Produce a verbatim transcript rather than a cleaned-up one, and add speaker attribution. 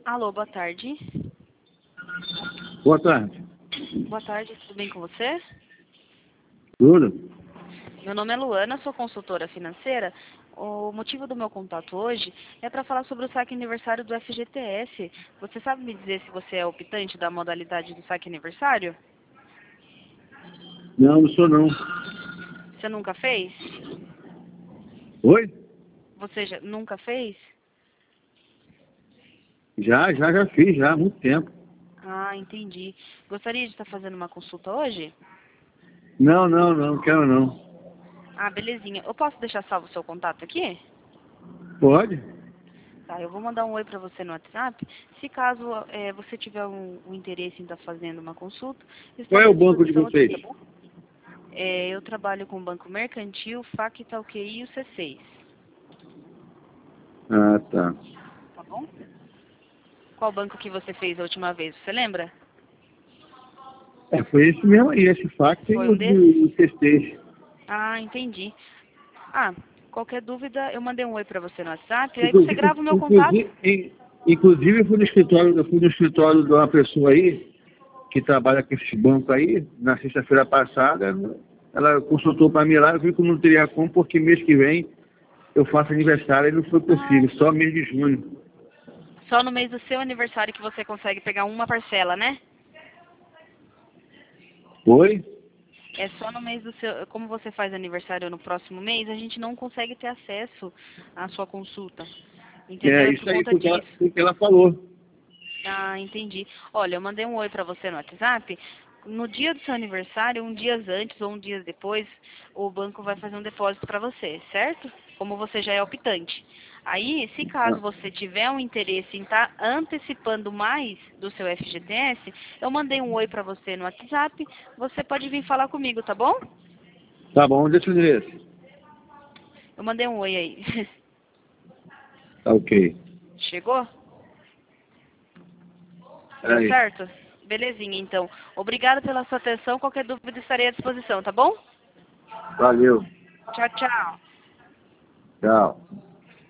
Speaker 1: Alô, boa tarde.
Speaker 2: Boa tarde.
Speaker 1: Boa tarde, tudo bem com você?
Speaker 2: Tudo?
Speaker 1: Meu nome é Luana, sou consultora financeira. O motivo do meu contato hoje é para falar sobre o saque aniversário do F G T S. Você sabe me dizer se você é optante da modalidade do saque aniversário?
Speaker 2: Não, não sou não.
Speaker 1: Você nunca fez?
Speaker 2: Oi?
Speaker 1: Você já, nunca fez?
Speaker 2: Já, já, já fiz, já há muito tempo.
Speaker 1: Ah, entendi. Gostaria de estar fazendo uma consulta hoje?
Speaker 2: Não, não, não, quero não.
Speaker 1: Ah, belezinha. Eu posso deixar salvo o seu contato aqui?
Speaker 2: Pode?
Speaker 1: Tá, eu vou mandar um oi para você no WhatsApp. Se caso é, você tiver um, um interesse em estar fazendo uma consulta, eu
Speaker 2: Qual
Speaker 1: estarei
Speaker 2: é
Speaker 1: à
Speaker 2: o banco de
Speaker 1: disposição aqui,
Speaker 2: vocês?
Speaker 1: tá bom? É, eu trabalho com o Banco Mercantil, F A C, Itaúqui e o C seis,
Speaker 2: Ah, tá.
Speaker 1: tá bom? Qual banco que você fez a última vez, você lembra?
Speaker 2: É, foi esse mesmo aí, esse fax e
Speaker 1: Foi
Speaker 2: o
Speaker 1: um desses?
Speaker 2: do C seis.
Speaker 1: Ah, entendi. Ah, qualquer dúvida, eu mandei um oi para você no WhatsApp, aí você
Speaker 2: Inclusive,
Speaker 1: grava o meu contato.
Speaker 2: inclusive, in- inclusive eu fui no escritório, eu fui no escritório de uma pessoa aí, que trabalha com esse banco aí, na sexta-feira passada, ela consultou para mim lá, eu vi que eu não teria como, porque mês que vem eu faço aniversário e não foi
Speaker 1: Ah,
Speaker 2: possível, só mês de junho.
Speaker 1: só no mês do seu aniversário que você consegue pegar uma parcela, né?
Speaker 2: Oi?
Speaker 1: É só no mês do seu... Como você faz aniversário no próximo mês, a gente não consegue ter acesso à sua consulta. Entendeu?
Speaker 2: É
Speaker 1: É por
Speaker 2: isso aí
Speaker 1: conta
Speaker 2: foi o que ela,
Speaker 1: disso.
Speaker 2: foi o que ela falou.
Speaker 1: Ah, entendi. Olha, eu mandei um oi pra você no WhatsApp. No dia do seu aniversário, um dia antes ou um dia depois, o banco vai fazer um depósito para você, certo? Como você já é optante. Aí, se caso
Speaker 2: Ah,
Speaker 1: você tiver um interesse em estar antecipando mais do seu F G T S, eu mandei um oi para você no WhatsApp. Você pode vir falar comigo, tá bom?
Speaker 2: tá bom, deixa o endereço.
Speaker 1: Eu mandei um oi aí.
Speaker 2: Tá ok.
Speaker 1: Chegou? Deu
Speaker 2: Peraí.
Speaker 1: certo? Belezinha, então. Obrigada pela sua atenção. Qualquer dúvida estarei à disposição, tá bom?
Speaker 2: Valeu.
Speaker 1: Tchau, tchau.
Speaker 2: Tchau.